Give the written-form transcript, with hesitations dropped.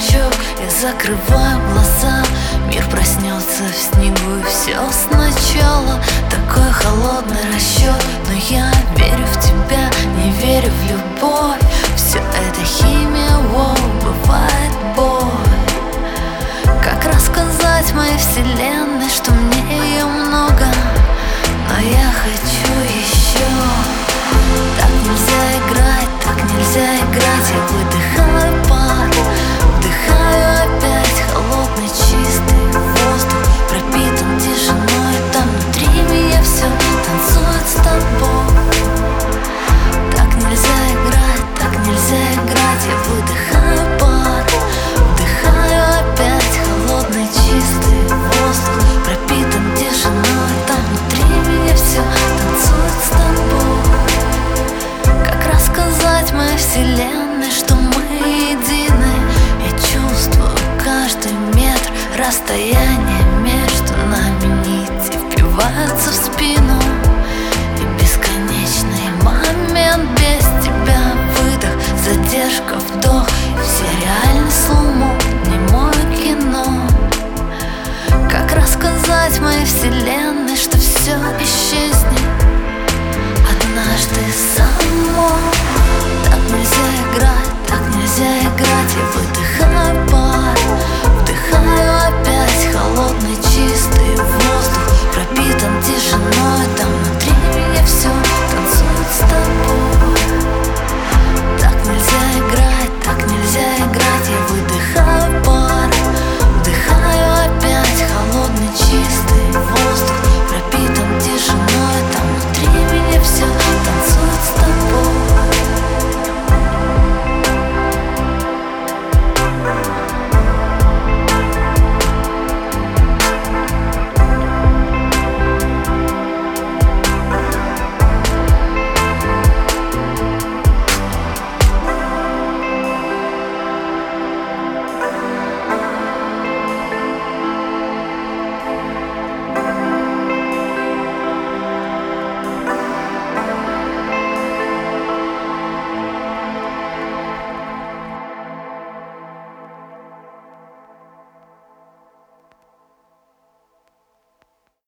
щек, я закрываю глаза. Мир проснется в снегу и все сначала. Такой холодный расчет, но я верю в тебя, не верю в любовь. Все это химия, воу, бывает боль. Как рассказать моей вселенной, что мне ее много, но я хочу еще. Так нельзя играть, так нельзя играть. Я выдыхаю пар, вдыхаю опять холодный чистый воздух, пропитан тишиной. Там внутри меня все танцует с тобой. Так нельзя играть, так нельзя играть. Я выдыхаю пар, вдыхаю опять холодный чистый воздух, пропитан тишиной. Там внутри меня все танцует с тобой. Как рассказать моей вселенной, что мы едины? Я чувствую каждый метр расстояния.